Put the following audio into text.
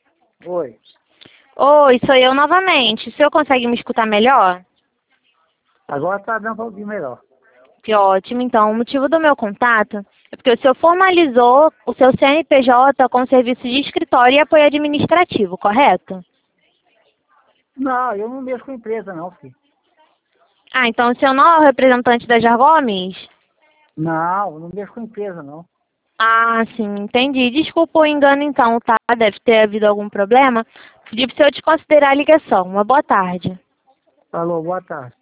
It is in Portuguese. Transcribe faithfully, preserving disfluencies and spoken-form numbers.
Oi. Oi, sou eu novamente. O senhor consegue me escutar melhor? Agora tá dando um pouquinho melhor. Que ótimo. Então, o motivo do meu contato é porque o senhor formalizou o seu C N P J com serviço de escritório e apoio administrativo, correto? Não, eu não mexo com empresa não, filho. Ah, então o senhor não é o representante da Jargomes? Não, eu não mexo com empresa não. Ah, sim, entendi. Desculpa o engano então, tá? Deve ter havido algum problema. Pedi para o senhor desconsiderar a ligação. Uma boa tarde. Falou, boa tarde.